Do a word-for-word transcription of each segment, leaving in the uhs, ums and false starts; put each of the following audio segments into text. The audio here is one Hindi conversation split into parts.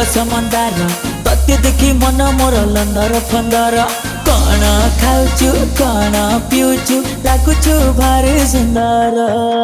समंदर तते देखी मन मोर लंदर फंदर कण खाऊचु कण पिउचु लागुचु भारी सुंदर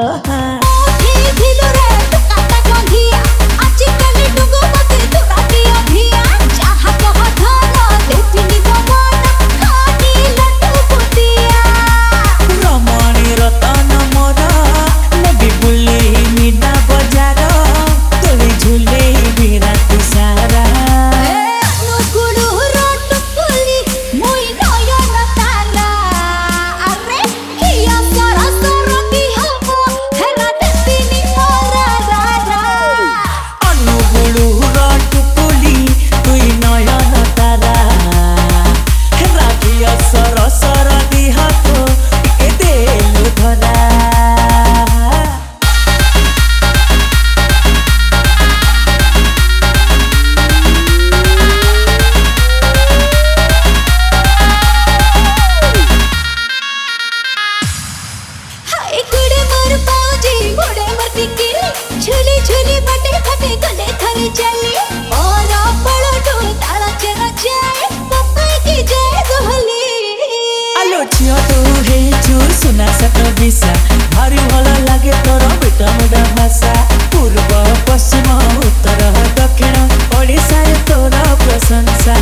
झूली झूली बटे फटे गले थरे चली और पलटो ताला चना जाए पप्पा की जय गोहली आलो छियो तू हे चूर सुना सत बिसा भारी भला लागे तोर बेटा मुडा भाषा पूर्व पश्चिम उत्तर दक्षिण ओडिसा रे तोर प्रशंसा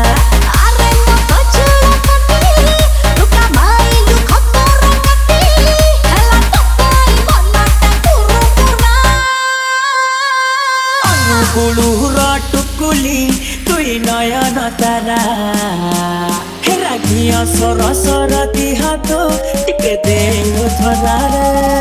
गुलूरा टुकुली तुई नयन तारा हेरा घिया सर सरती हाथ टिके दे धरा रे।